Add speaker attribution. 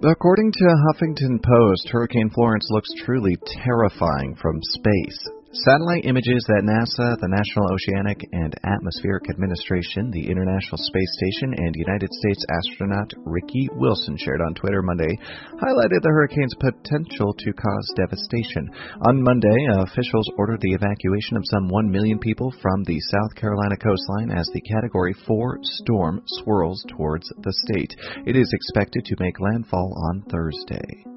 Speaker 1: According to Huffington Post, Hurricane Florence looks truly terrifying from space. Satellite images that NASA, the National Oceanic and Atmospheric Administration, the International Space Station, and United States astronaut Ricky Wilson shared on Twitter Monday highlighted the hurricane's potential to cause devastation. On Monday, officials ordered the evacuation of some 1 million people from the South Carolina coastline as the Category 4 storm swirls towards the state. It is expected to make landfall on Thursday.